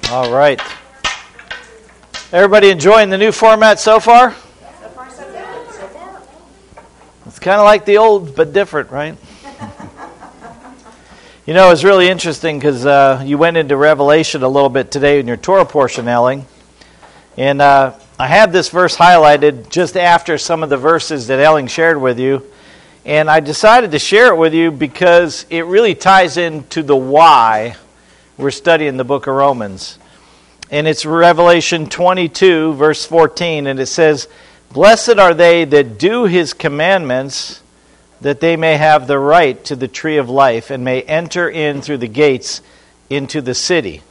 All right. Everybody enjoying the new format so far? It's kind of like the old, but different, right? You know, it's really interesting because you went into Revelation a little bit today in your Torah portion, Elling. And I had this verse highlighted just after some of the verses that Elling shared with you. And I decided to share it with you because it really ties into the why we're studying the book of Romans. And it's Revelation 22, verse 14, and it says, "Blessed are they that do his commandments, that they may have the right to the tree of life, and may enter in through the gates into the city."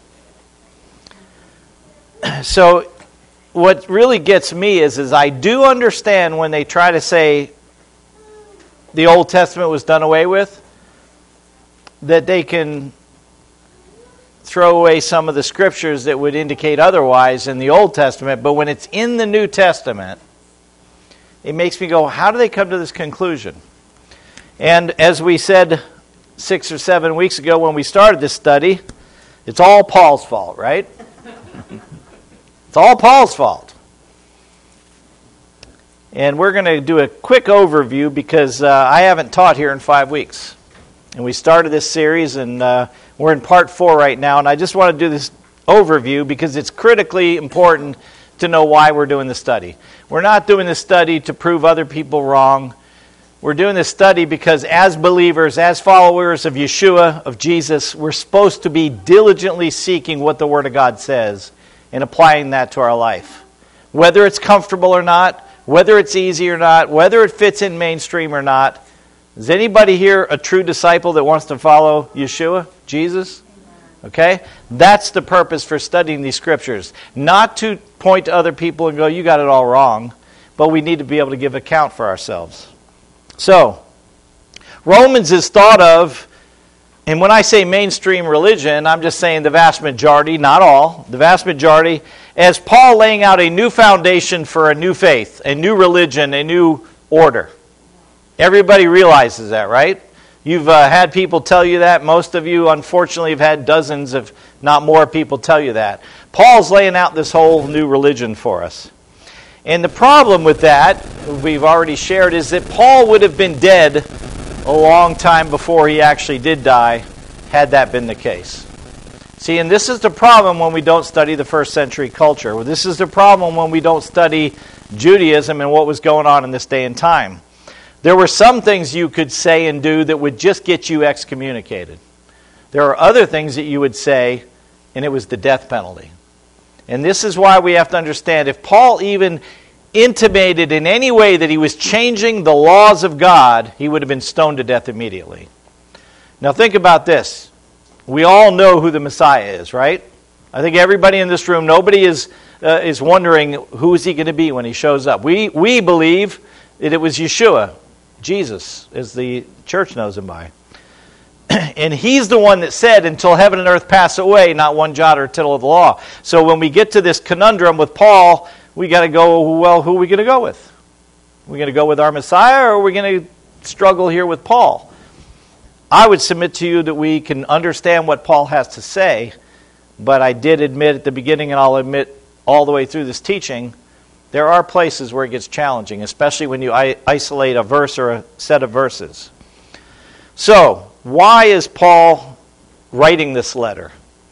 So what really gets me is I do understand when they try to say the Old Testament was done away with, that they can throw away some of the scriptures that would indicate otherwise in the Old Testament, but when it's in the New Testament, it makes me go, how do they come to this conclusion? And as we said 6 or 7 weeks ago when we started this study, it's all Paul's fault, right? It's all Paul's fault. And we're going to do a quick overview because I haven't taught here in 5 weeks. And we started this series, and we're in part 4 right now. And I just want to do this overview because it's critically important to know why we're doing the study. We're not doing this study to prove other people wrong. We're doing this study because as believers, as followers of Yeshua, of Jesus, we're supposed to be diligently seeking what the Word of God says and applying that to our life. Whether it's comfortable or not, whether it's easy or not, whether it fits in mainstream or not. Is anybody here a true disciple that wants to follow Yeshua, Jesus? Okay? That's the purpose for studying these scriptures. Not to point to other people and go, you got it all wrong. But we need to be able to give account for ourselves. So, Romans is thought of, and when I say mainstream religion, I'm just saying the vast majority, not all, the vast majority, as Paul laying out a new foundation for a new faith, a new religion, a new order. Everybody realizes that, right? You've had people tell you that. Most of you, unfortunately, have had dozens, if not more, people tell you that. Paul's laying out this whole new religion for us. And the problem with that, we've already shared, is that Paul would have been dead a long time before he actually did die, had that been the case. See, and this is the problem when we don't study the first century culture. This is the problem when we don't study Judaism and what was going on in this day and time. There were some things you could say and do that would just get you excommunicated. There are other things that you would say, and it was the death penalty. And this is why we have to understand, if Paul even intimated in any way that he was changing the laws of God, he would have been stoned to death immediately. Now think about this. We all know who the Messiah is, right? I think everybody in this room, nobody is wondering who is he going to be when he shows up. We believe that it was Yeshua, Jesus, as the church knows him by. And he's the one that said, until heaven and earth pass away, not one jot or tittle of the law. So when we get to this conundrum with Paul, we got to go, well, who are we going to go with? Are we going to go with our Messiah, or are we going to struggle here with Paul? I would submit to you that we can understand what Paul has to say, but I did admit at the beginning, and I'll admit all the way through this teaching, there are places where it gets challenging, especially when you isolate a verse or a set of verses. So, why is Paul writing this letter?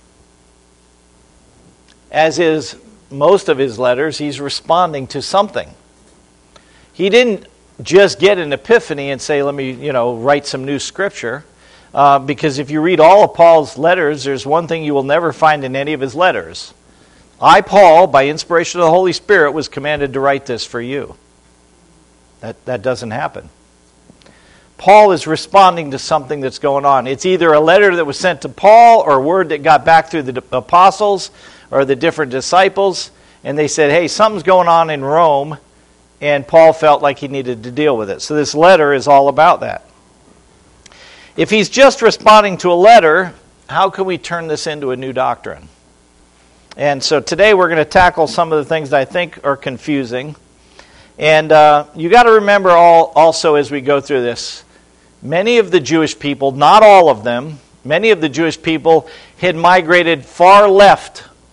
As is most of his letters, he's responding to something. He didn't just get an epiphany and say, let me, write some new scripture. Because if you read all of Paul's letters, there's one thing you will never find in any of his letters. I, Paul, by inspiration of the Holy Spirit, was commanded to write this for you. That doesn't happen. Paul is responding to something that's going on. It's either a letter that was sent to Paul or a word that got back through the apostles or the different disciples, and they said, hey, something's going on in Rome, and Paul felt like he needed to deal with it. So this letter is all about that. If he's just responding to a letter, how can we turn this into a new doctrine? And so today we're going to tackle some of the things that I think are confusing. And you got to remember also as we go through this, many of the Jewish people, not all of them, many of the Jewish people had migrated far left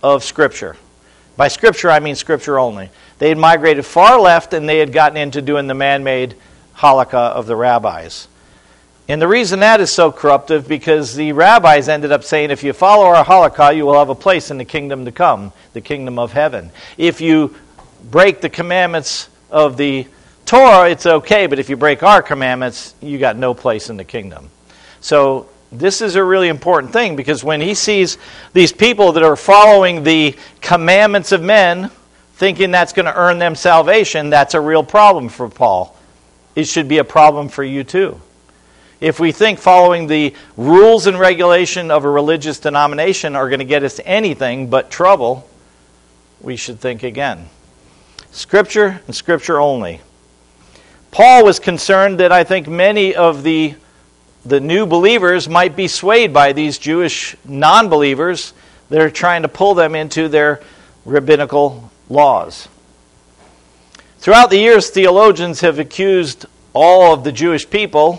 of Scripture. By Scripture, I mean Scripture only. They had migrated far left, and they had gotten into doing the man-made halakha of the rabbis. And the reason that is so corruptive, because the rabbis ended up saying, if you follow our halakha, you will have a place in the kingdom to come, the kingdom of heaven. If you break the commandments of the Torah, it's okay, but if you break our commandments, you got no place in the kingdom. So this is a really important thing, because when he sees these people that are following the commandments of men, thinking that's going to earn them salvation, that's a real problem for Paul. It should be a problem for you too. If we think following the rules and regulation of a religious denomination are going to get us anything but trouble, we should think again. Scripture and Scripture only. Paul was concerned that I think many of the new believers might be swayed by these Jewish non-believers that are trying to pull them into their rabbinical laws. Throughout the years, theologians have accused all of the Jewish people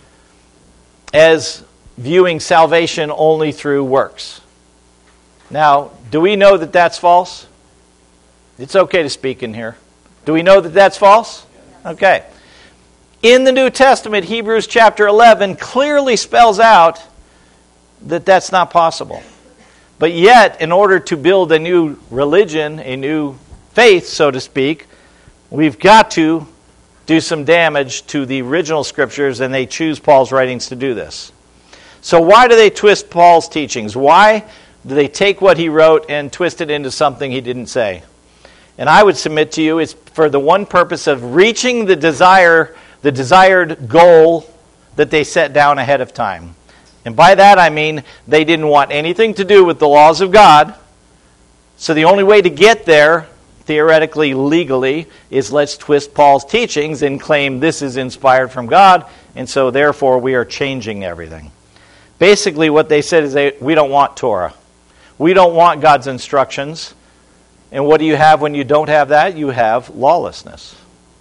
as viewing salvation only through works. Now, do we know that that's false? It's okay to speak in here. Do we know that that's false? Okay. In the New Testament, Hebrews chapter 11 clearly spells out that that's not possible. But yet, in order to build a new religion, a new faith, so to speak, we've got to do some damage to the original scriptures, and they choose Paul's writings to do this. So why do they twist Paul's teachings? Why do they take what he wrote and twist it into something he didn't say? And I would submit to you, it's for the one purpose of reaching the desired goal that they set down ahead of time. And by that I mean they didn't want anything to do with the laws of God. So the only way to get there, theoretically, legally, is let's twist Paul's teachings and claim this is inspired from God, and so therefore we are changing everything. Basically what they said is we don't want Torah. We don't want God's instructions. And what do you have when you don't have that? You have lawlessness.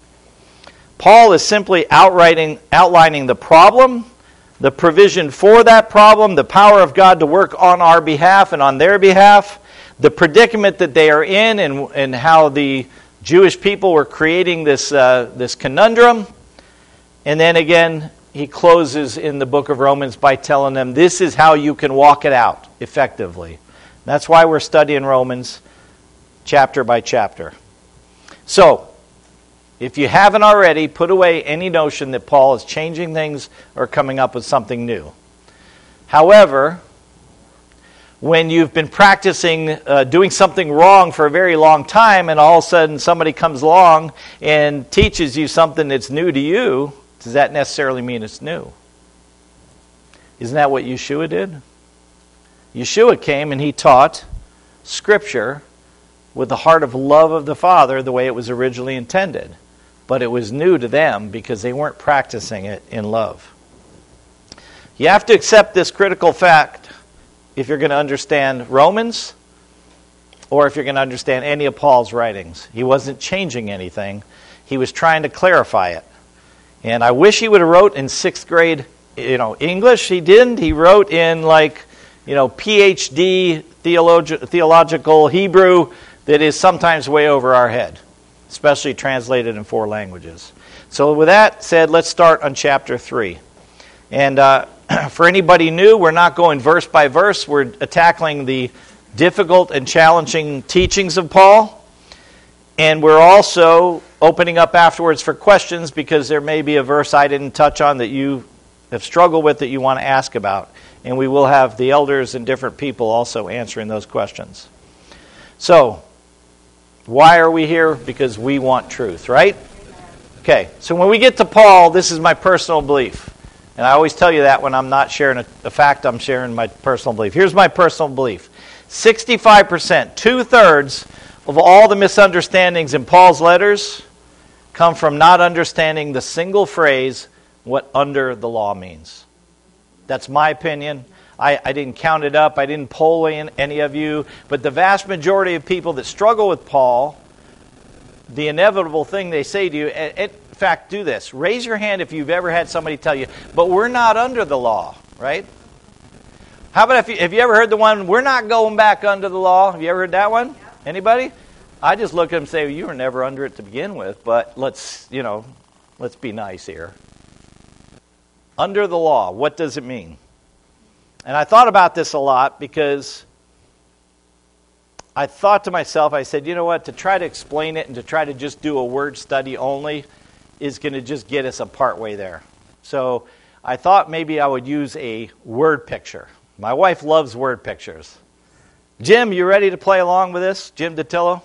Paul is simply outlining the problem, the provision for that problem, the power of God to work on our behalf and on their behalf, the predicament that they are in, and how the Jewish people were creating this conundrum. And then again, he closes in the book of Romans by telling them this is how you can walk it out effectively. That's why we're studying Romans chapter by chapter. So, if you haven't already, put away any notion that Paul is changing things or coming up with something new. However, when you've been practicing doing something wrong for a very long time, and all of a sudden somebody comes along and teaches you something that's new to you, does that necessarily mean it's new? Isn't that what Yeshua did? Yeshua came and he taught Scripture with the heart of love of the Father the way it was originally intended. But it was new to them because they weren't practicing it in love. You have to accept this critical fact if you're going to understand Romans, or if you're going to understand any of Paul's writings. He wasn't changing anything. He was trying to clarify it. And I wish he would have wrote in 6th grade, English. He didn't. He wrote in PhD theological Hebrew that is sometimes way over our head, especially translated in 4 languages. So with that said, let's start on chapter 3. And for anybody new, we're not going verse by verse. We're tackling the difficult and challenging teachings of Paul. And we're also opening up afterwards for questions, because there may be a verse I didn't touch on that you have struggled with that you want to ask about. And we will have the elders and different people also answering those questions. So, why are we here? Because we want truth, right? Okay, so when we get to Paul, this is my personal belief. And I always tell you that when I'm not sharing a fact, I'm sharing my personal belief. Here's my personal belief. 65%, 2/3 of all the misunderstandings in Paul's letters come from not understanding the single phrase, what under the law means. That's my opinion. I didn't count it up. I didn't poll any of you. But the vast majority of people that struggle with Paul, the inevitable thing they say to you, in fact, do this. Raise your hand if you've ever had somebody tell you, but we're not under the law, right? How about have you ever heard the one, we're not going back under the law? Have you ever heard that one? Yeah. Anybody? I just look at them and say, well, you were never under it to begin with, but let's be nice here. Under the law, what does it mean? And I thought about this a lot because I thought to myself, I said, you know what, to try to explain it and to try to just do a word study only is going to just get us a part way there. So I thought maybe I would use a word picture. My wife loves word pictures. Jim, you ready to play along with this? Jim Datillo?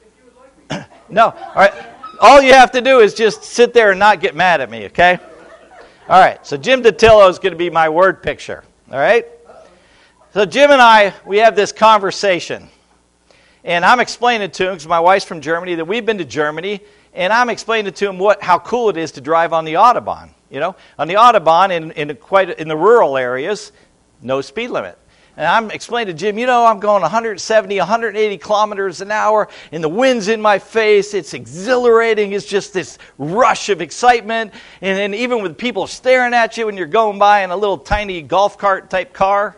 No. All right. All you have to do is just sit there and not get mad at me, okay? All right. So Jim Datillo is going to be my word picture. All right? So Jim and I, we have this conversation. And I'm explaining to him, because my wife's from Germany, that we've been to Germany, and I'm explaining to him how cool it is to drive on the Autobahn. You know, on the Autobahn in the rural areas, no speed limit. And I'm explaining to Jim, I'm going 170, 180 kilometers an hour, and the wind's in my face. It's exhilarating. It's just this rush of excitement. And then even with people staring at you when you're going by in a little tiny golf cart type car.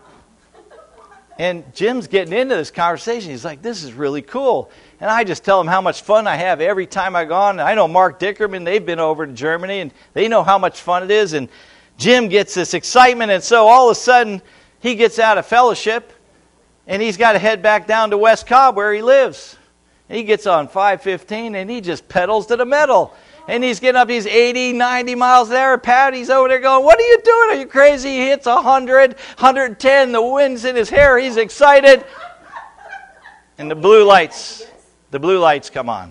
And Jim's getting into this conversation. He's like, this is really cool. And I just tell him how much fun I have every time I go on. I know Mark Dickerman, they've been over to Germany, and they know how much fun it is. And Jim gets this excitement, and so all of a sudden, he gets out of fellowship, and he's got to head back down to West Cobb where he lives. And he gets on 515, and he just pedals to the metal. And he's getting up, he's 80, 90 miles an hour. Patty's over there going, what are you doing? Are you crazy? He hits 100, 110, the wind's in his hair. He's excited. And the blue lights come on.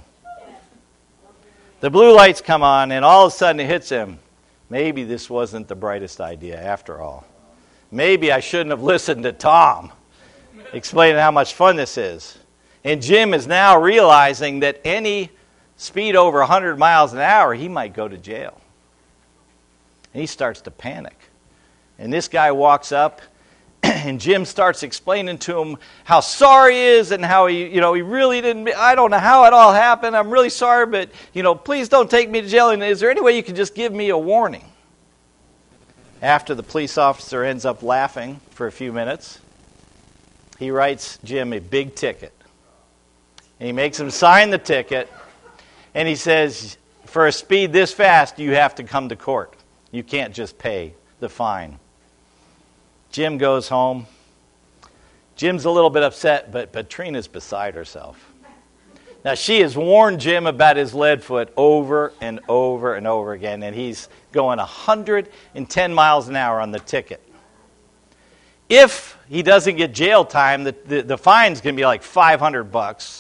The blue lights come on, and all of a sudden it hits him. Maybe this wasn't the brightest idea after all. Maybe I shouldn't have listened to Tom explaining how much fun this is. And Jim is now realizing that any speed over 100 miles an hour, he might go to jail. And he starts to panic. And this guy walks up, and Jim starts explaining to him how sorry he is and how he really didn't, I don't know how it all happened. I'm really sorry, but, please don't take me to jail. And is there any way you can just give me a warning? After the police officer ends up laughing for a few minutes, he writes Jim a big ticket. And he makes him sign the ticket, and he says, for a speed this fast, you have to come to court. You can't just pay the fine. Jim goes home. Jim's a little bit upset, but Trina's beside herself. Now, she has warned Jim about his lead foot over and over and over again, and he's going 110 miles an hour on the ticket. If he doesn't get jail time, the fine's going to be like $500.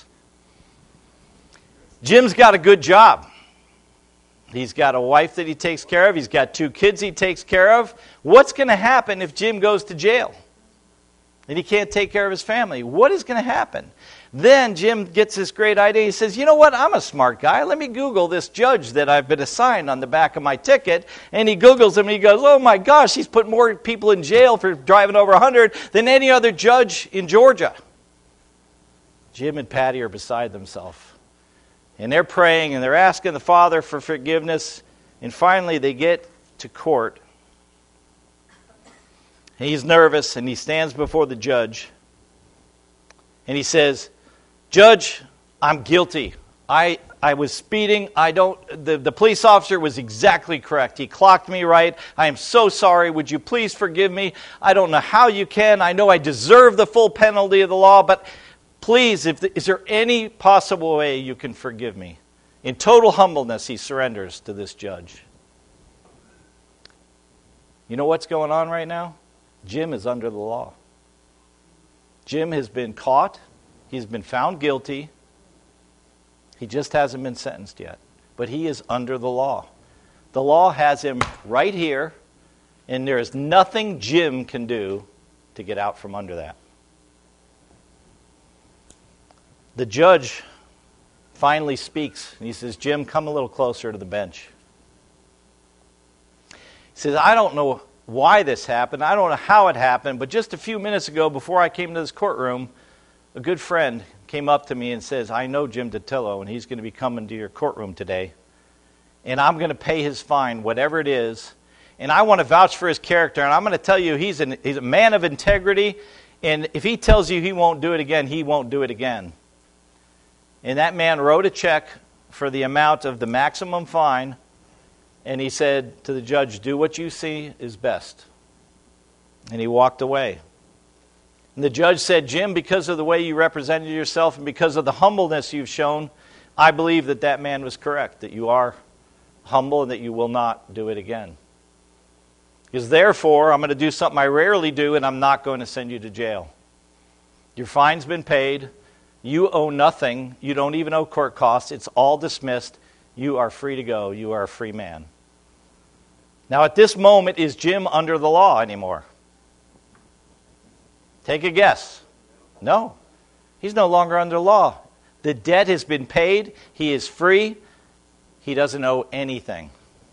Jim's got a good job. He's got a wife that he takes care of. He's got 2 kids he takes care of. What's going to happen if Jim goes to jail and he can't take care of his family? What is going to happen? Then Jim gets this great idea. He says, you know what? I'm a smart guy. Let me Google this judge that I've been assigned on the back of my ticket. And he Googles him and he goes, oh my gosh, he's put more people in jail for driving over 100 than any other judge in Georgia. Jim and Patty are beside themselves. And they're praying and they're asking the Father for forgiveness. And finally they get to court. He's nervous and he stands before the judge. And he says, Judge, I'm guilty. I was speeding. The police officer was exactly correct. He clocked me right. I am so sorry. Would you please forgive me? I don't know how you can. I know I deserve the full penalty of the law, but please, is there any possible way you can forgive me? In total humbleness, he surrenders to this judge. You know what's going on right now? Jim is under the law. Jim has been caught. He's been found guilty. He just hasn't been sentenced yet. But he is under the law. The law has him right here, and there is nothing Jim can do to get out from under that. The judge finally speaks, and he says, Jim, come a little closer to the bench. He says, I don't know why this happened. I don't know how it happened, but just a few minutes ago, before I came to this courtroom, a good friend came up to me and says, I know Jim Datillo, and he's going to be coming to your courtroom today, and I'm going to pay his fine, whatever it is, and I want to vouch for his character, and I'm going to tell you he's a man of integrity, and if he tells you he won't do it again, he won't do it again. And that man wrote a check for the amount of the maximum fine, and he said to the judge, do what you see is best. And he walked away. And the judge said, Jim, because of the way you represented yourself and because of the humbleness you've shown, I believe that that man was correct, that you are humble and that you will not do it again. Because therefore, I'm going to do something I rarely do, and I'm not going to send you to jail. Your fine's been paid. You owe nothing. You don't even owe court costs. It's all dismissed. You are free to go. You are a free man. Now, at this moment, is Jim under the law anymore? Take a guess. No. He's no longer under law. The debt has been paid. He is free. He doesn't owe anything.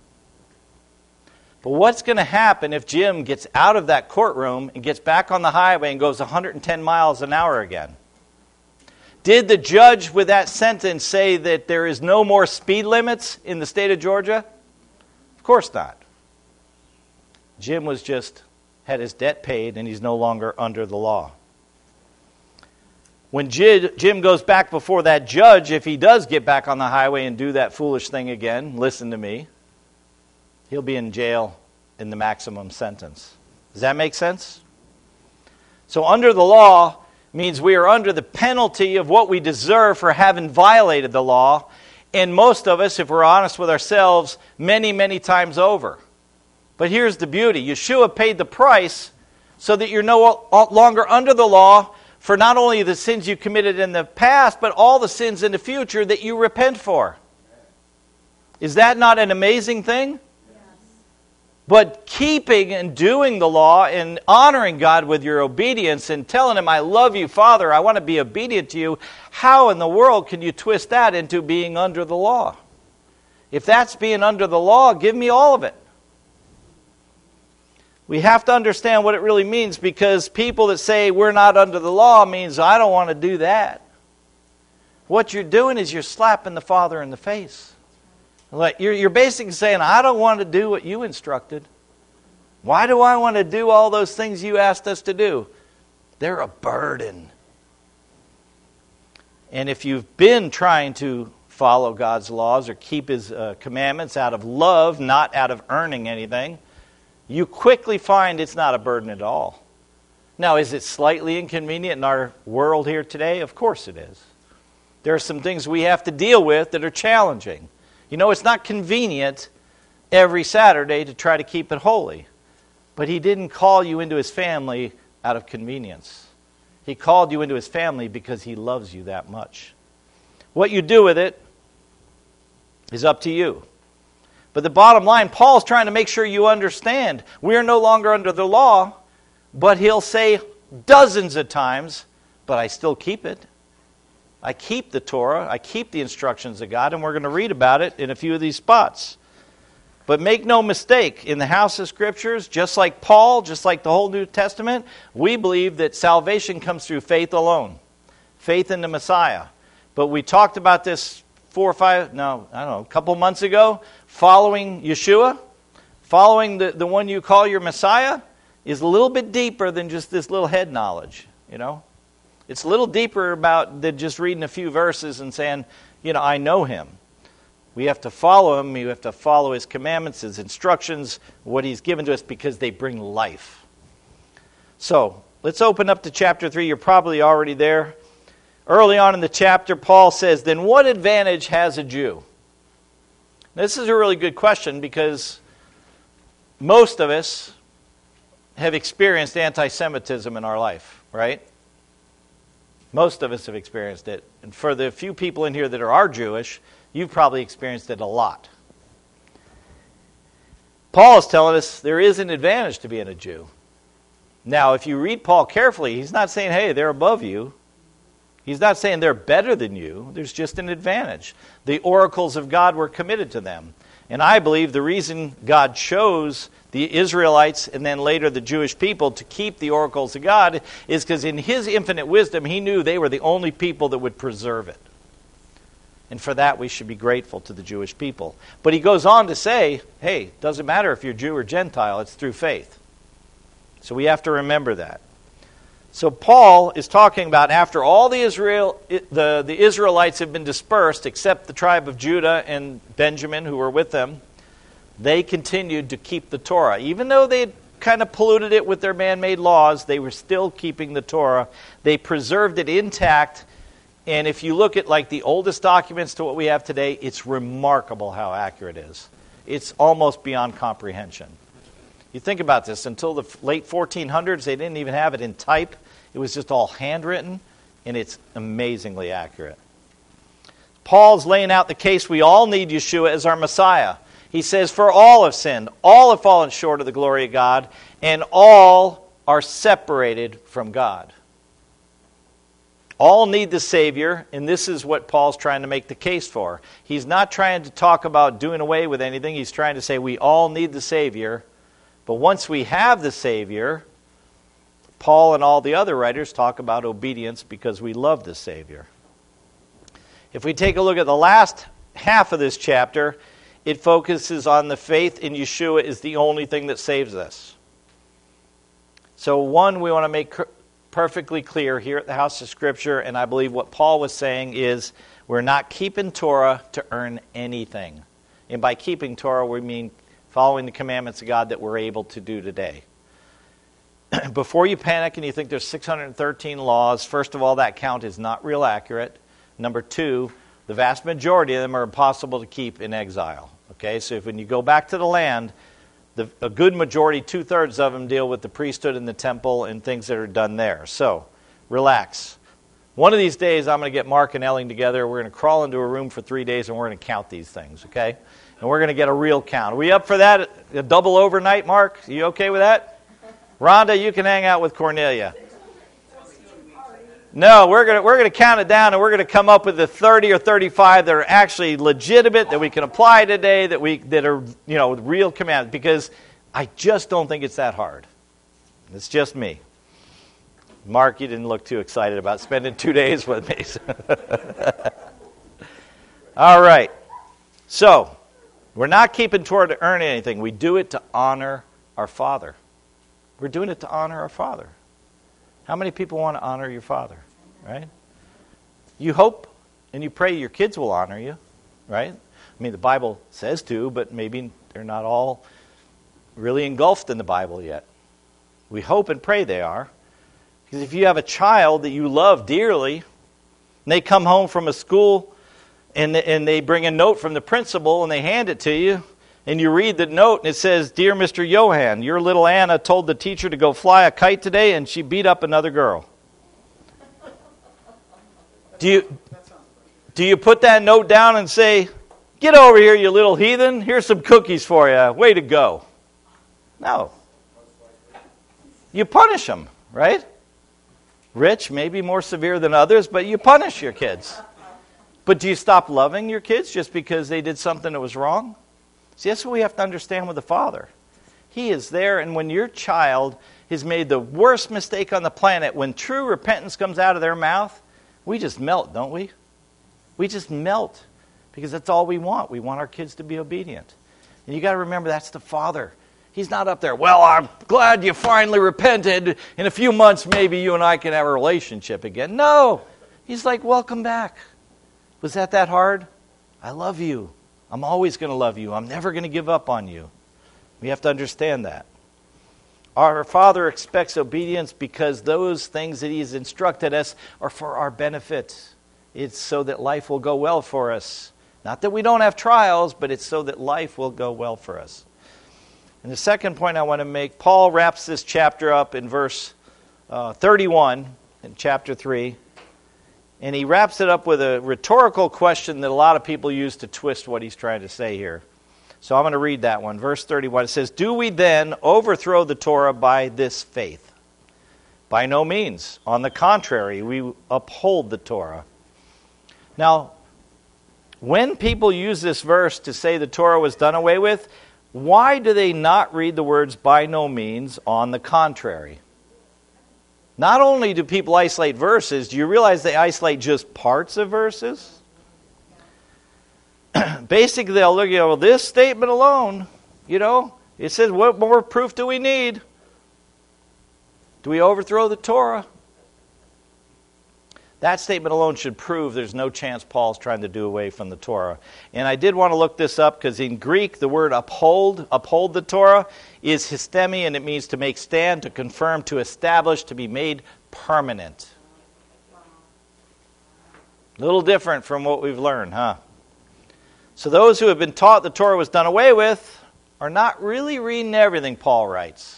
But what's going to happen if Jim gets out of that courtroom and gets back on the highway and goes 110 miles an hour again? Did the judge with that sentence say that there is no more speed limits in the state of Georgia? Of course not. Jim had his debt paid, and he's no longer under the law. When Jim goes back before that judge, if he does get back on the highway and do that foolish thing again, listen to me, he'll be in jail in the maximum sentence. Does that make sense? So under the law means we are under the penalty of what we deserve for having violated the law, and most of us, if we're honest with ourselves, many, many times over. But here's the beauty. Yeshua paid the price so that you're no longer under the law for not only the sins you committed in the past, but all the sins in the future that you repent for. Is that not an amazing thing? Yes. But keeping and doing the law and honoring God with your obedience and telling Him, I love you, Father, I want to be obedient to you, how in the world can you twist that into being under the law? If that's being under the law, give me all of it. We have to understand what it really means, because people that say we're not under the law means I don't want to do that. What you're doing is you're slapping the Father in the face. Like you're basically saying, I don't want to do what you instructed. Why do I want to do all those things you asked us to do? They're a burden. And if you've been trying to follow God's laws or keep His commandments out of love, not out of earning anything, you quickly find it's not a burden at all. Now, is it slightly inconvenient in our world here today? Of course it is. There are some things we have to deal with that are challenging. You know, it's not convenient every Saturday to try to keep it holy. But He didn't call you into His family out of convenience. He called you into His family because He loves you that much. What you do with it is up to you. But the bottom line, Paul's trying to make sure you understand. We are no longer under the law, but he'll say dozens of times, but I still keep it. I keep the Torah. I keep the instructions of God, and we're going to read about it in a few of these spots. But make no mistake, in the house of Scriptures, just like Paul, just like the whole New Testament, we believe that salvation comes through faith alone. Faith in the Messiah. But we talked about this a couple months ago. Following Yeshua, following the one you call your Messiah, is a little bit deeper than just this little head knowledge, you know. It's a little deeper than just reading a few verses and saying, I know Him. We have to follow Him. We have to follow His commandments, His instructions, what He's given to us, because they bring life. So, let's open up to chapter 3. You're probably already there. Early on in the chapter, Paul says, then what advantage has a Jew? This is a really good question, because most of us have experienced anti-Semitism in our life, right? Most of us have experienced it. And for the few people in here that are Jewish, you've probably experienced it a lot. Paul is telling us there is an advantage to being a Jew. Now, if you read Paul carefully, he's not saying, hey, they're above you. He's not saying they're better than you. There's just an advantage. The oracles of God were committed to them. And I believe the reason God chose the Israelites and then later the Jewish people to keep the oracles of God is because in His infinite wisdom, He knew they were the only people that would preserve it. And for that, we should be grateful to the Jewish people. But he goes on to say, hey, it doesn't matter if you're Jew or Gentile, it's through faith. So we have to remember that. So Paul is talking about after all the Israelites have been dispersed, except the tribe of Judah and Benjamin who were with them, they continued to keep the Torah. Even though they had kind of polluted it with their man-made laws, they were still keeping the Torah. They preserved it intact. And if you look at like the oldest documents to what we have today, it's remarkable how accurate it is. It's almost beyond comprehension. You think about this, until the late 1400s, they didn't even have it in type. It was just all handwritten, and it's amazingly accurate. Paul's laying out the case we all need Yeshua as our Messiah. He says, for all have sinned, all have fallen short of the glory of God, and all are separated from God. All need the Savior, and this is what Paul's trying to make the case for. He's not trying to talk about doing away with anything. He's trying to say we all need the Savior. But once we have the Savior, Paul and all the other writers talk about obedience because we love the Savior. If we take a look at the last half of this chapter, it focuses on the faith in Yeshua is the only thing that saves us. So one, we want to make perfectly clear here at the House of Scripture, and I believe what Paul was saying is we're not keeping Torah to earn anything. And by keeping Torah, we mean following the commandments of God that we're able to do today. Before you panic and you think there's 613 laws, first of all, that count is not real accurate. Number two, the vast majority of them are impossible to keep in exile. Okay, so when you go back to the land, a good majority, 2/3 of them deal with the priesthood and the temple and things that are done there. So, relax. One of these days, I'm going to get Mark and Elling together. We're going to crawl into a room for 3 days and we're going to count these things, okay? And we're going to get a real count. Are we up for that? A double overnight, Mark? Are you okay with that? Rhonda, you can hang out with Cornelia. No, we're going to count it down, and we're going to come up with the 30 or 35 that are actually legitimate, that we can apply today, that are real commands. Because I just don't think it's that hard. It's just me. Mark, you didn't look too excited about spending 2 days with me. All right. So, we're not keeping Torah to earn anything. We do it to honor our Father. We're doing it to honor our Father. How many people want to honor your father, right? You hope and you pray your kids will honor you, right? I mean, the Bible says to, but maybe they're not all really engulfed in the Bible yet. We hope and pray they are. Because if you have a child that you love dearly, and they come home from a school and they bring a note from the principal and they hand it to you, and you read the note, and it says, Dear Mr. Johan, your little Anna told the teacher to go fly a kite today, and she beat up another girl. Do you put that note down and say, get over here, you little heathen. Here's some cookies for you. Way to go. No. You punish them, right? Rich, maybe more severe than others, but you punish your kids. But do you stop loving your kids just because they did something that was wrong? See, that's what we have to understand with the Father. He is there, and when your child has made the worst mistake on the planet, when true repentance comes out of their mouth, we just melt, don't we? We just melt, because that's all we want. We want our kids to be obedient. And you got to remember, that's the Father. He's not up there, well, I'm glad you finally repented. In a few months, maybe you and I can have a relationship again. No. He's like, welcome back. Was that hard? I love you. I'm always going to love you. I'm never going to give up on you. We have to understand that. Our Father expects obedience because those things that He has instructed us are for our benefit. It's so that life will go well for us. Not that we don't have trials, but it's so that life will go well for us. And the second point I want to make, Paul wraps this chapter up in verse 31 in chapter 3. And he wraps it up with a rhetorical question that a lot of people use to twist what he's trying to say here. So I'm going to read that one. Verse 31, it says, Do we then overthrow the Torah by this faith? By no means. On the contrary, we uphold the Torah. Now, when people use this verse to say the Torah was done away with, why do they not read the words by no means, on the contrary? Not only do people isolate verses, do you realize they isolate just parts of verses? basically they'll look at, well, this statement alone, it says, what more proof do we need? Do we overthrow the Torah? That statement alone should prove there's no chance Paul's trying to do away from the Torah. And I did want to look this up because in Greek, the word uphold the Torah, is histemi, and it means to make stand, to confirm, to establish, to be made permanent. A little different from what we've learned, huh? So those who have been taught the Torah was done away with are not really reading everything Paul writes.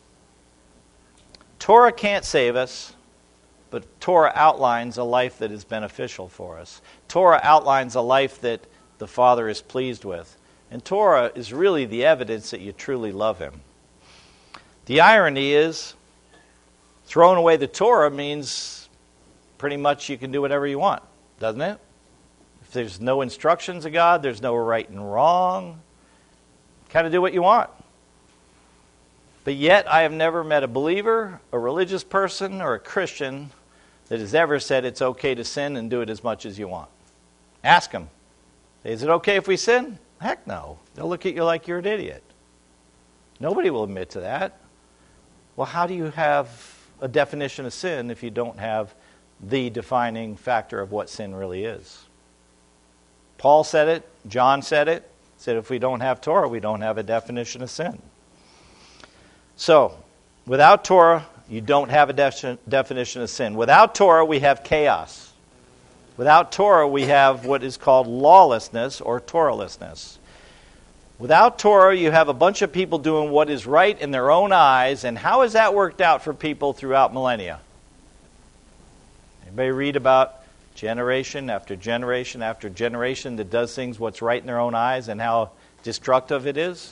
Torah can't save us. But Torah outlines a life that is beneficial for us. Torah outlines a life that the Father is pleased with. And Torah is really the evidence that you truly love Him. The irony is, throwing away the Torah means pretty much you can do whatever you want, doesn't it? If there's no instructions of God, there's no right and wrong. Kind of do what you want. But yet, I have never met a believer, a religious person, or a Christian that has ever said it's okay to sin and do it as much as you want. Ask them. Is it okay if we sin? Heck no. They'll look at you like you're an idiot. Nobody will admit to that. Well, how do you have a definition of sin if you don't have the defining factor of what sin really is? Paul said it. John said it. Said if we don't have Torah, we don't have a definition of sin. So, without Torah, you don't have a definition of sin. Without Torah, we have chaos. Without Torah, we have what is called lawlessness or Torahlessness. Without Torah, you have a bunch of people doing what is right in their own eyes. And how has that worked out for people throughout millennia? Anybody read about generation after generation after generation that does things what's right in their own eyes and how destructive it is?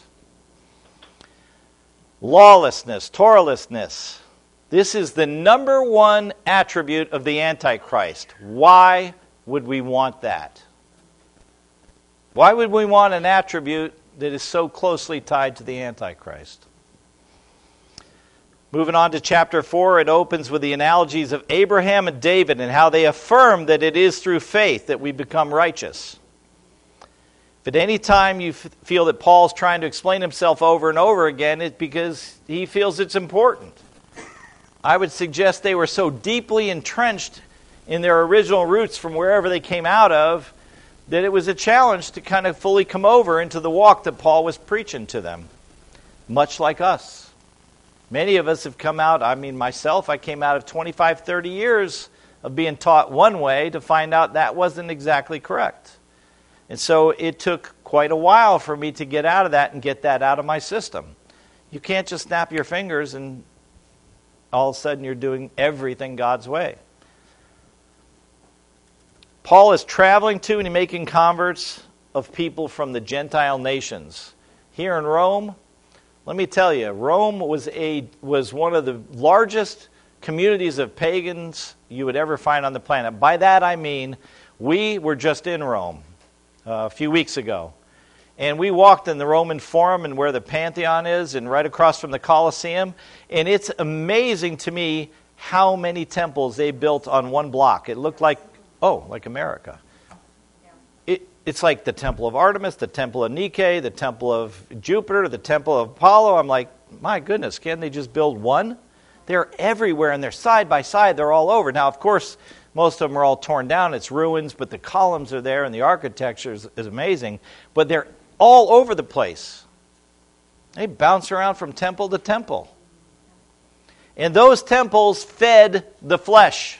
Lawlessness, Torahlessness. This is the number one attribute of the Antichrist. Why would we want that? Why would we want an attribute that is so closely tied to the Antichrist? Moving on to chapter 4, it opens with the analogies of Abraham and David and how they affirm that it is through faith that we become righteous. If at any time you feel that Paul's trying to explain himself over and over again, it's because he feels it's important. I would suggest they were so deeply entrenched in their original roots from wherever they came out of that it was a challenge to kind of fully come over into the walk that Paul was preaching to them. Much like us. Many of us have come out, myself, I came out of 25, 30 years of being taught one way to find out that wasn't exactly correct. And so it took quite a while for me to get out of that and get that out of my system. You can't just snap your fingers and all of a sudden you're doing everything God's way. Paul is traveling to and making converts of people from the Gentile nations. Here in Rome, let me tell you, Rome was one of the largest communities of pagans you would ever find on the planet. By that I mean, we were just in Rome a few weeks ago. And we walked in the Roman Forum and where the Pantheon is and right across from the Colosseum. And it's amazing to me how many temples they built on one block. It looked like America. It's like the Temple of Artemis, the Temple of Nike, the Temple of Jupiter, the Temple of Apollo. I'm like, my goodness, can't they just build one? They're everywhere and they're side by side. They're all over. Now, of course, most of them are all torn down. It's ruins, but the columns are there and the architecture is amazing. But they're all over the place. They bounce around from temple to temple. And those temples fed the flesh.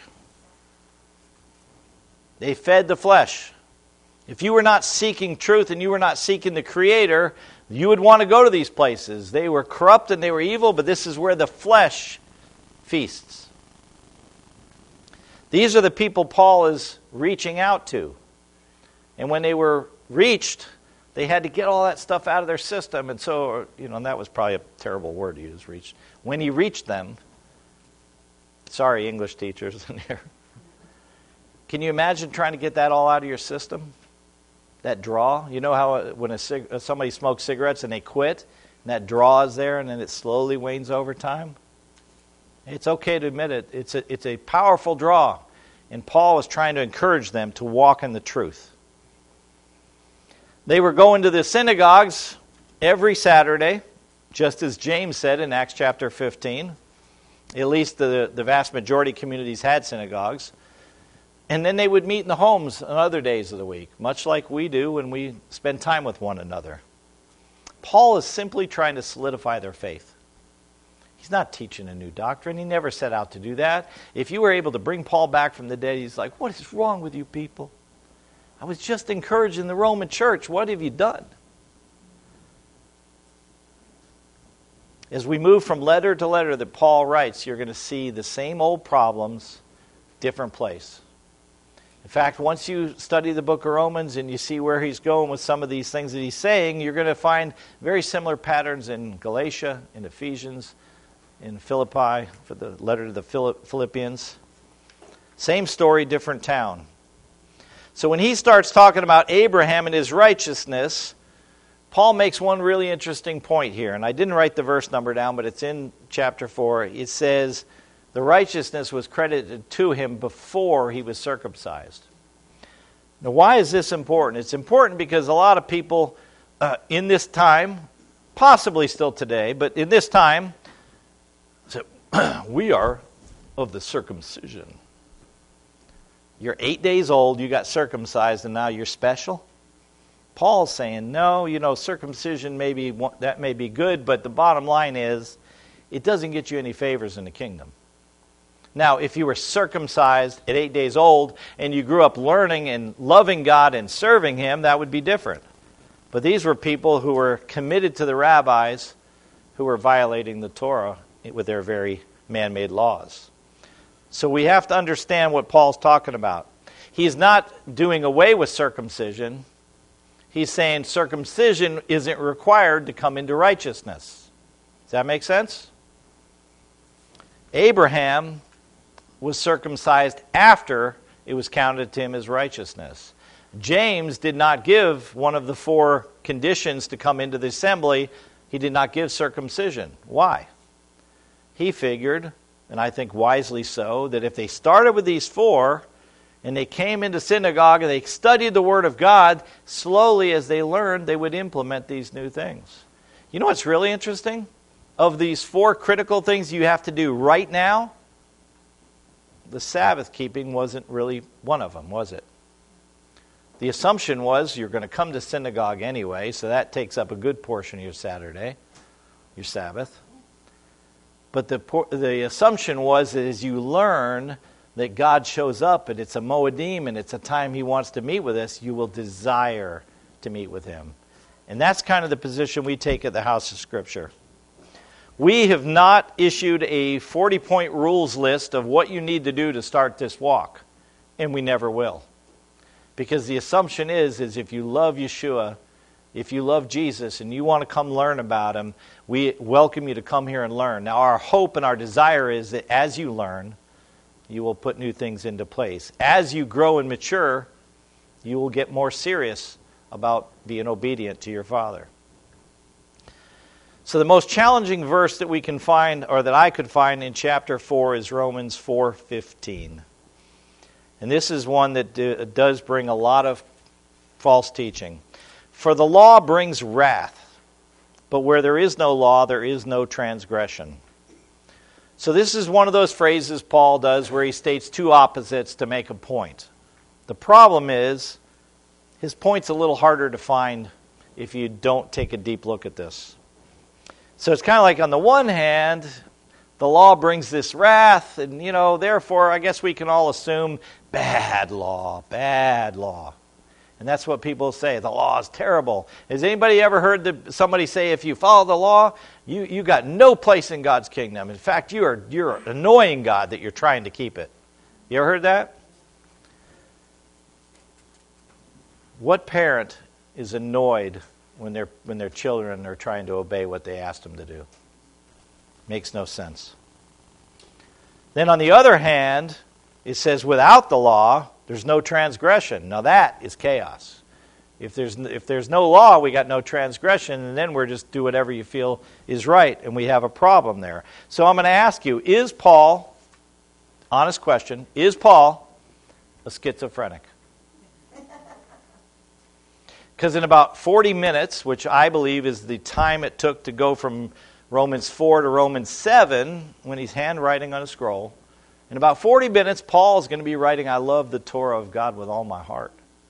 They fed the flesh. If you were not seeking truth and you were not seeking the Creator, you would want to go to these places. They were corrupt and they were evil, but this is where the flesh feasts. These are the people Paul is reaching out to. And when they were reached, they had to get all that stuff out of their system. And so, and that was probably a terrible word to use, reached. When he reached them, sorry, English teachers in here. Can you imagine trying to get that all out of your system? That draw? You know how when somebody smokes cigarettes and they quit, and that draw is there and then it slowly wanes over time? It's okay to admit it. It's a powerful draw. And Paul is trying to encourage them to walk in the truth. They were going to the synagogues every Saturday, just as James said in Acts chapter 15. At least the vast majority of communities had synagogues. And then they would meet in the homes on other days of the week, much like we do when we spend time with one another. Paul is simply trying to solidify their faith. He's not teaching a new doctrine. He never set out to do that. If you were able to bring Paul back from the dead, he's like, what is wrong with you people? I was just encouraging the Roman church. What have you done? As we move from letter to letter that Paul writes, you're going to see the same old problems, different place. In fact, once you study the book of Romans and you see where he's going with some of these things that he's saying, you're going to find very similar patterns in Galatia, in Ephesians, in Philippi, for the letter to the Philippians. Same story, different town. So when he starts talking about Abraham and his righteousness, Paul makes one really interesting point here. And I didn't write the verse number down, but it's in chapter 4. It says, the righteousness was credited to him before he was circumcised. Now, why is this important? It's important because a lot of people in this time, possibly still today, but in this time, say, we are of the circumcision. You're 8 days old, you got circumcised, and now you're special? Paul's saying, no, circumcision that may be good, but the bottom line is, it doesn't get you any favors in the kingdom. Now, if you were circumcised at 8 days old and you grew up learning and loving God and serving Him, that would be different. But these were people who were committed to the rabbis who were violating the Torah with their very man-made laws. So we have to understand what Paul's talking about. He's not doing away with circumcision. He's saying circumcision isn't required to come into righteousness. Does that make sense? Abraham was circumcised after it was counted to him as righteousness. James did not give one of the 4 conditions to come into the assembly. He did not give circumcision. Why? He figured, and I think wisely so, that if they started with these 4 and they came into synagogue and they studied the Word of God, slowly as they learned, they would implement these new things. You know what's really interesting? Of these 4 critical things you have to do right now, the Sabbath keeping wasn't really one of them, was it? The assumption was you're going to come to synagogue anyway, so that takes up a good portion of your Saturday, your Sabbath. But the assumption was that as you learn that God shows up and it's a Moedim and it's a time He wants to meet with us, you will desire to meet with Him. And that's kind of the position we take at the House of Scripture. We have not issued a 40-point rules list of what you need to do to start this walk, and we never will. Because the assumption is if you love Yeshua, if you love Jesus, and you want to come learn about Him, we welcome you to come here and learn. Now, our hope and our desire is that as you learn, you will put new things into place. As you grow and mature, you will get more serious about being obedient to your Father. So the most challenging verse that we can find, or that I could find in chapter 4, is Romans 4:15. And this is one that does bring a lot of false teaching. For the law brings wrath, but where there is no law, there is no transgression. So this is one of those phrases Paul does where he states 2 opposites to make a point. The problem is, his point's a little harder to find if you don't take a deep look at this. So it's kind of like on the one hand, the law brings this wrath, and therefore I guess we can all assume bad law. And that's what people say, the law is terrible. Has anybody ever heard somebody say if you follow the law, you got no place in God's kingdom? In fact, you're annoying God that you're trying to keep it. You ever heard that? What parent is annoyed when their children are trying to obey what they asked them to do? Makes no sense. Then on the other hand, it says without the law, there's no transgression. Now that is chaos. If there's no law, we got no transgression, and then we're just do whatever you feel is right, and we have a problem there. So I'm going to ask you, is Paul, honest question, is Paul a schizophrenic? Because in about 40 minutes, which I believe is the time it took to go from Romans 4 to Romans 7, when he's handwriting on a scroll, in about 40 minutes, Paul is going to be writing, I love the Torah of God with all my heart.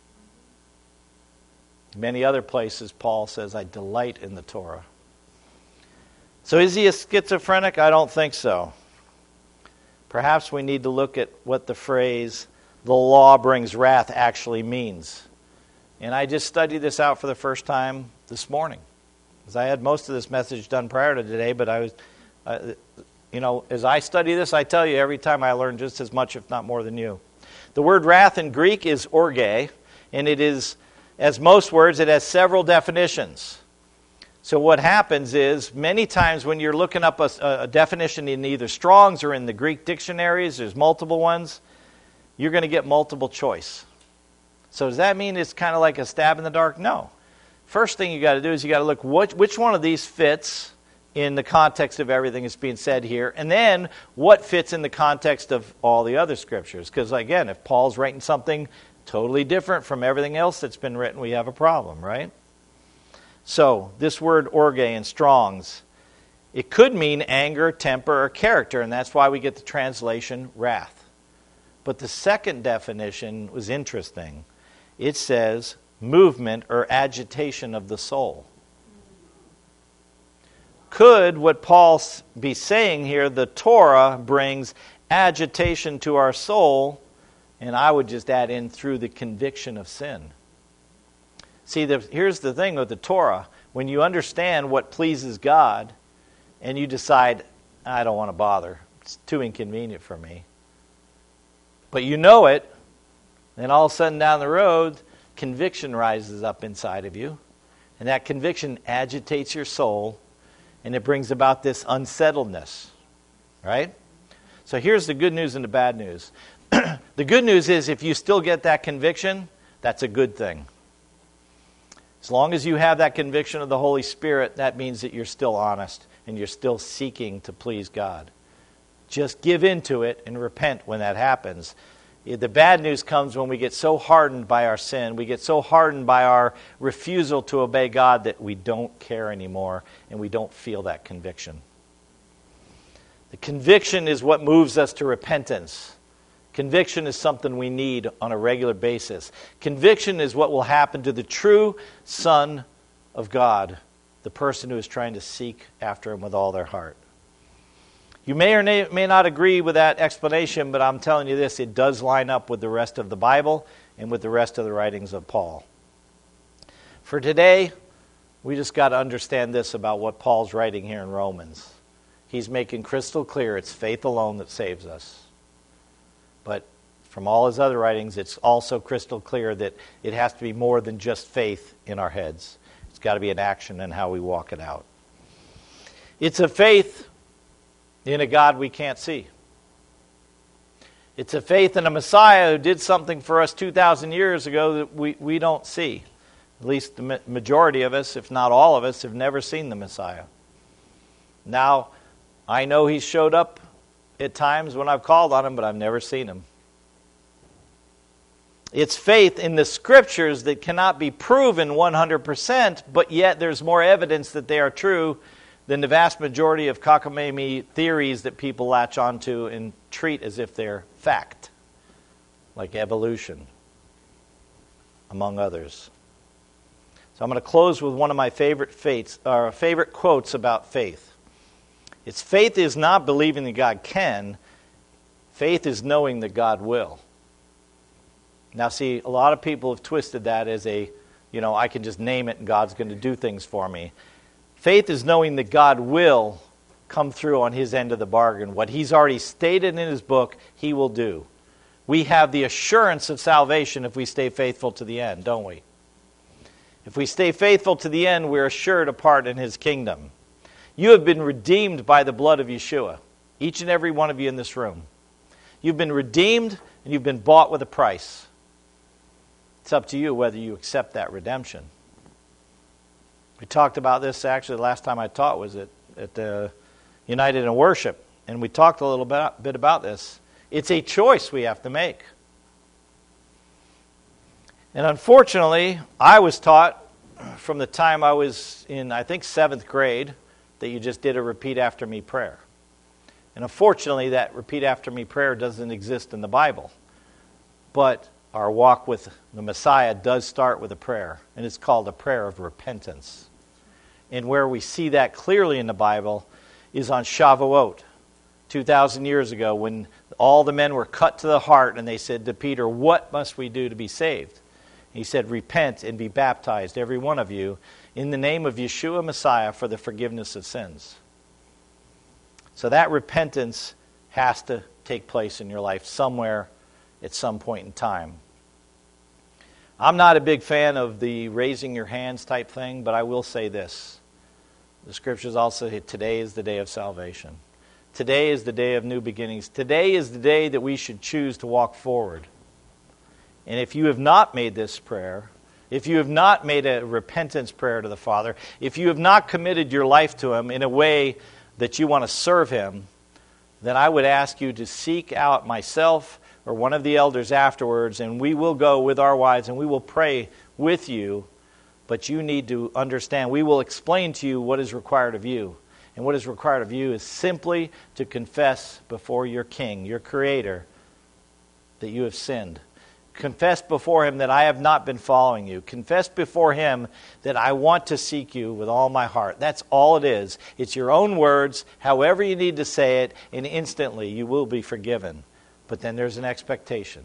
Many other places, Paul says, I delight in the Torah. So is he a schizophrenic? I don't think so. Perhaps we need to look at what the phrase, the law brings wrath, actually means. And I just studied this out for the first time this morning. Because I had most of this message done prior to today, but I was, as I study this, I tell you, every time I learn just as much, if not more than you. The word wrath in Greek is orge, and it is, as most words, it has several definitions. So what happens is, many times when you're looking up a definition in either Strong's or in the Greek dictionaries, there's multiple ones, you're going to get multiple choice. So does that mean it's kind of like a stab in the dark? No. First thing you got to do is you got to look which one of these fits in the context of everything that's being said here, and then what fits in the context of all the other scriptures. Because again, if Paul's writing something totally different from everything else that's been written, we have a problem, right? So, this word orge in Strong's, it could mean anger, temper, or character, and that's why we get the translation wrath. But the second definition was interesting. It says movement or agitation of the soul. Could what Paul be saying here, the Torah brings agitation to our soul, and I would just add in through the conviction of sin. See, here's the thing with the Torah. When you understand what pleases God and you decide, I don't want to bother, it's too inconvenient for me, but you know it, then all of a sudden down the road, conviction rises up inside of you, and that conviction agitates your soul, and it brings about this unsettledness, right? So here's the good news and the bad news. The good news is if you still get that conviction, that's a good thing. As long as you have that conviction of the Holy Spirit, that means that you're still honest and you're still seeking to please God. Just give in to it and repent when that happens. The bad news comes when we get so hardened by our sin, we get so hardened by our refusal to obey God that we don't care anymore and we don't feel that conviction. The conviction is what moves us to repentance. Conviction is something we need on a regular basis. Conviction is what will happen to the true Son of God, the person who is trying to seek after Him with all their heart. You may or may not agree with that explanation, but I'm telling you this, it does line up with the rest of the Bible and with the rest of the writings of Paul. For today, we just got to understand this about what Paul's writing here in Romans. He's making crystal clear it's faith alone that saves us. But from all his other writings, it's also crystal clear that it has to be more than just faith in our heads. It's got to be an action in how we walk it out. It's a faith in a God we can't see. It's a faith in a Messiah who did something for us 2,000 years ago that we don't see. At least the majority of us, if not all of us, have never seen the Messiah. Now, I know He showed up at times when I've called on Him, but I've never seen Him. It's faith in the Scriptures that cannot be proven 100%, but yet there's more evidence that they are true than the vast majority of cockamamie theories that people latch onto and treat as if they're fact, like evolution, among others. So I'm going to close with one of my favorite quotes about faith. It's faith is not believing that God can. Faith is knowing that God will. Now see, a lot of people have twisted that as I can just name it and God's going to do things for me. Faith is knowing that God will come through on His end of the bargain. What He's already stated in His book, He will do. We have the assurance of salvation if we stay faithful to the end, don't we? If we stay faithful to the end, we're assured a part in His kingdom. You have been redeemed by the blood of Yeshua, each and every one of you in this room. You've been redeemed and you've been bought with a price. It's up to you whether you accept that redemption. We talked about this actually the last time I taught was at United in Worship, and we talked a little bit about this. It's a choice we have to make. And unfortunately, I was taught from the time I was in, I think, 7th grade, that you just did a repeat after me prayer. And unfortunately, that repeat after me prayer doesn't exist in the Bible. But our walk with the Messiah does start with a prayer, and it's called a prayer of repentance. And where we see that clearly in the Bible is on Shavuot, 2,000 years ago, when all the men were cut to the heart, and they said to Peter, "What must we do to be saved?" He said, "Repent and be baptized, every one of you, in the name of Yeshua Messiah for the forgiveness of sins." So that repentance has to take place in your life somewhere at some point in time. I'm not a big fan of the raising your hands type thing, but I will say this. The Scriptures also say today is the day of salvation. Today is the day of new beginnings. Today is the day that we should choose to walk forward. And if you have not made this prayer, if you have not made a repentance prayer to the Father, if you have not committed your life to Him in a way that you want to serve Him, then I would ask you to seek out myself or one of the elders afterwards, and we will go with our wives and we will pray with you. But you need to understand, we will explain to you what is required of you. And what is required of you is simply to confess before your King, your Creator, that you have sinned. Confess before Him that I have not been following you. Confess before Him that I want to seek you with all my heart. That's all it is. It's your own words, however you need to say it, and instantly you will be forgiven. But then there's an expectation.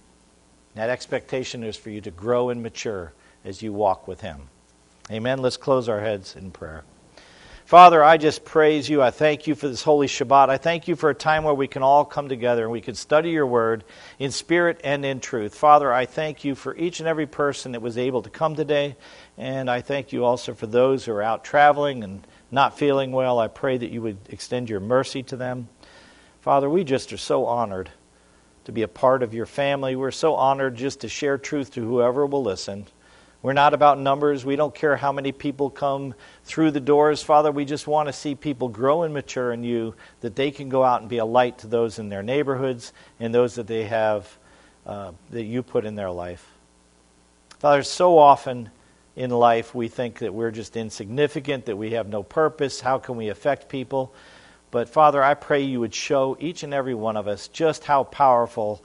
That expectation is for you to grow and mature as you walk with Him. Amen. Let's close our heads in prayer. Father, I just praise you. I thank you for this holy Shabbat. I thank you for a time where we can all come together and we can study your word in spirit and in truth. Father, I thank you for each and every person that was able to come today. And I thank you also for those who are out traveling and not feeling well. I pray that you would extend your mercy to them. Father, we just are so honored to be a part of your family. We're so honored just to share truth to whoever will listen. We're not about numbers. We don't care how many people come through the doors. Father, we just want to see people grow and mature in you, that they can go out and be a light to those in their neighborhoods and those that they have, that you put in their life. Father, so often in life we think that we're just insignificant, that we have no purpose. How can we affect people? But Father, I pray you would show each and every one of us just how powerful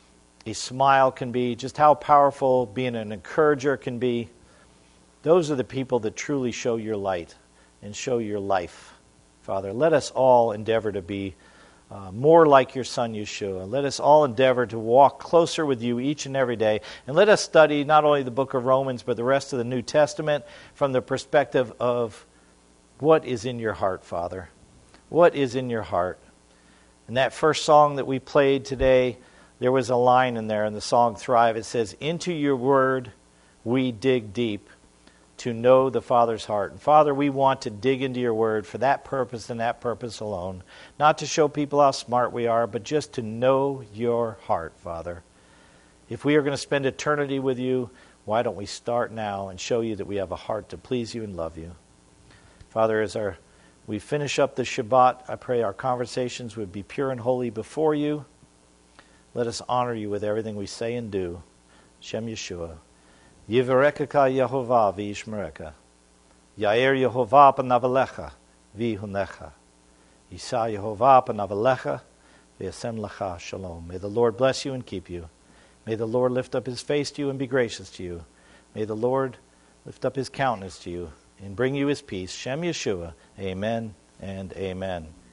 a smile can be, just how powerful being an encourager can be. Those are the people that truly show your light and show your life. Father, let us all endeavor to be more like your Son, Yeshua. Let us all endeavor to walk closer with you each and every day. And let us study not only the book of Romans, but the rest of the New Testament from the perspective of what is in your heart, Father. What is in your heart? And that first song that we played today, there was a line in there in the song Thrive. It says, "Into your word we dig deep to know the Father's heart." And Father, we want to dig into your word for that purpose and that purpose alone. Not to show people how smart we are, but just to know your heart, Father. If we are going to spend eternity with you, why don't we start now and show you that we have a heart to please you and love you? Father, as we finish up the Shabbat, I pray our conversations would be pure and holy before you. Let us honor you with everything we say and do. Shem Yeshua. Yivarekaka Yehovah v'yishmereka. Yair Yehovah p'navalecha v'yihunecha. Yisa Yehovah p'navalecha v'yasem lecha shalom. May the Lord bless you and keep you. May the Lord lift up his face to you and be gracious to you. May the Lord lift up his countenance to you and bring you his peace. Shem Yeshua. Amen and amen.